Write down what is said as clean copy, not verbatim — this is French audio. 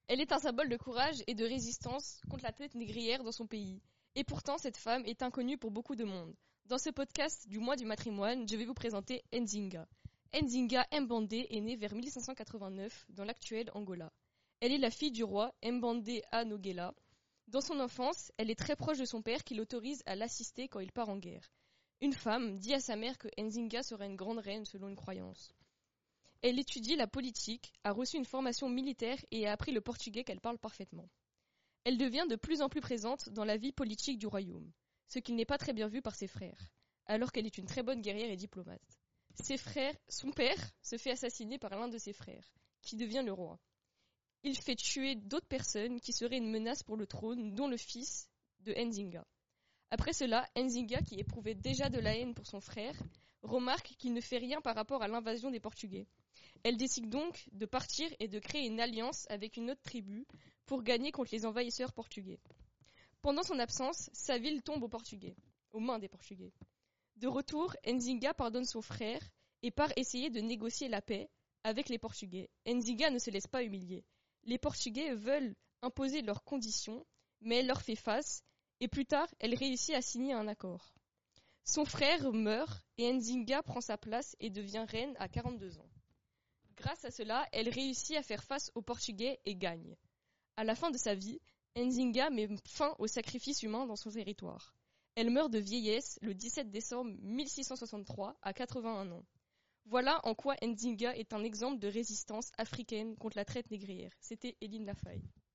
Elle est un symbole de courage et de résistance contre la traite négrière dans son pays. Et pourtant, cette femme est inconnue pour beaucoup de monde. Dans ce podcast du mois du matrimoine, je vais vous présenter Nzinga. Nzinga Mbandé est née vers 1589 dans l'actuel Angola. Elle est la fille du roi Mbandé A. Nogela. Dans son enfance, elle est très proche de son père qui l'autorise à l'assister quand il part en guerre. Une femme dit à sa mère que Nzinga sera une grande reine selon une croyance. Elle étudie la politique, a reçu une formation militaire et a appris le portugais qu'elle parle parfaitement. Elle devient de plus en plus présente dans la vie politique du royaume, ce qui n'est pas très bien vu par ses frères, alors qu'elle est une très bonne guerrière et diplomate. Son père se fait assassiner par l'un de ses frères, qui devient le roi. Il fait tuer d'autres personnes qui seraient une menace pour le trône, dont le fils de Nzinga. Après cela, Nzinga, qui éprouvait déjà de la haine pour son frère, remarque qu'il ne fait rien par rapport à l'invasion des Portugais. Elle décide donc de partir et de créer une alliance avec une autre tribu pour gagner contre les envahisseurs portugais. Pendant son absence, sa ville tombe aux mains des Portugais. De retour, Nzinga pardonne son frère et part essayer de négocier la paix avec les Portugais. Nzinga ne se laisse pas humilier. Les Portugais veulent imposer leurs conditions, mais elle leur fait face, et plus tard, elle réussit à signer un accord. Son frère meurt, et Nzinga prend sa place et devient reine à 42 ans. Grâce à cela, elle réussit à faire face aux Portugais et gagne. À la fin de sa vie, Nzinga met fin au sacrifice humain dans son territoire. Elle meurt de vieillesse le 17 décembre 1663 à 81 ans. Voilà en quoi Nzinga est un exemple de résistance africaine contre la traite négrière. C'était Éline Lafaille.